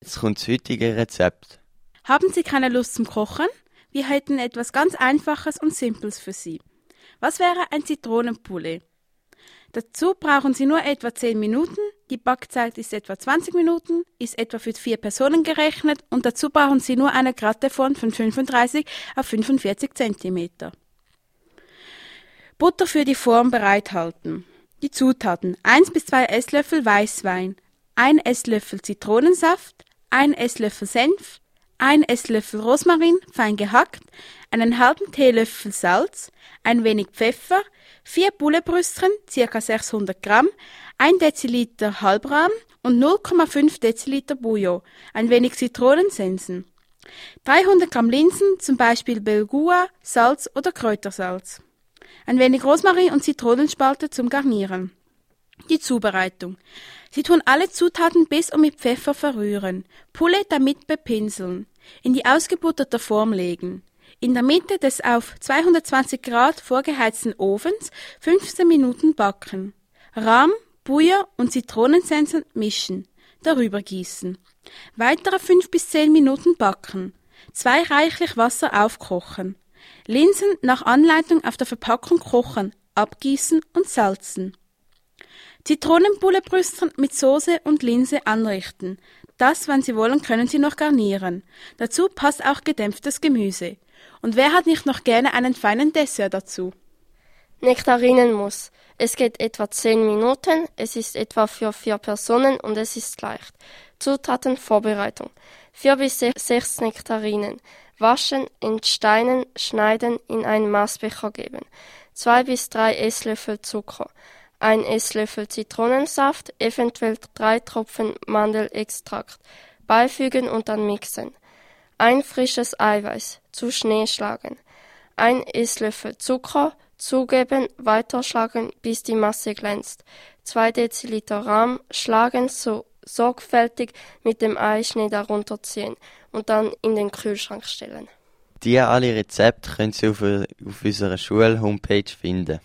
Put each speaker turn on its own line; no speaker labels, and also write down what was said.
Jetzt kommt das heutige Rezept.
Haben Sie keine Lust zum Kochen? Wir hätten etwas ganz Einfaches und Simples für Sie. Was wäre ein Zitronenpoulet? Dazu brauchen Sie nur etwa 10 Minuten, die Backzeit ist etwa 20 Minuten, ist etwa für 4 Personen gerechnet und dazu brauchen Sie nur eine Gratteform von 35 auf 45 cm. Butter für die Form bereithalten. Die Zutaten: 1 bis 2 Esslöffel Weißwein, 1 Esslöffel Zitronensaft, 1 Esslöffel Senf, 1 Esslöffel Rosmarin, fein gehackt, einen halben Teelöffel Salz, ein wenig Pfeffer, 4 Bullebrüstchen, ca. 600 Gramm, 1 Deziliter Halbrahm und 0,5 Deziliter Bouillon, ein wenig Zitronensensen, 300 Gramm Linsen, zum Beispiel Belgua, Salz oder Kräutersalz, ein wenig Rosmarin und Zitronenspalte zum Garnieren. Die Zubereitung: Sie tun alle Zutaten bis und mit Pfeffer verrühren, Poulet damit bepinseln, in die ausgebutterte Form legen, in der Mitte des auf 220 Grad vorgeheizten Ofens 15 Minuten backen, Rahm, Bouillon und Zitronensensen mischen, darüber gießen, weitere 5 bis 10 Minuten backen, 2 reichlich Wasser aufkochen, Linsen nach Anleitung auf der Verpackung kochen, abgießen und salzen. Zitronenbullebrüstchen mit Soße und Linse anrichten. Das, wenn Sie wollen, können Sie noch garnieren. Dazu passt auch gedämpftes Gemüse. Und wer hat nicht noch gerne einen feinen Dessert dazu?
Nektarinenmus. Es geht etwa 10 Minuten, es ist etwa für 4 Personen und es ist leicht. Zutaten: Vorbereitung: 4 bis 6 Nektarinen. Waschen, entsteinen, schneiden, in einen Maßbecher geben. 2 bis 3 Esslöffel Zucker. 1 Esslöffel Zitronensaft, eventuell 3 Tropfen Mandelextrakt. Beifügen und dann mixen. 1 frisches Eiweiß, zu Schnee schlagen. 1 Esslöffel Zucker, zugeben, weiterschlagen, bis die Masse glänzt. 2 Deziliter Rahm, schlagen, so sorgfältig mit dem Eischnee darunter ziehen und dann in den Kühlschrank stellen.
Die alle Rezepte können Sie auf unserer Schul-Homepage finden.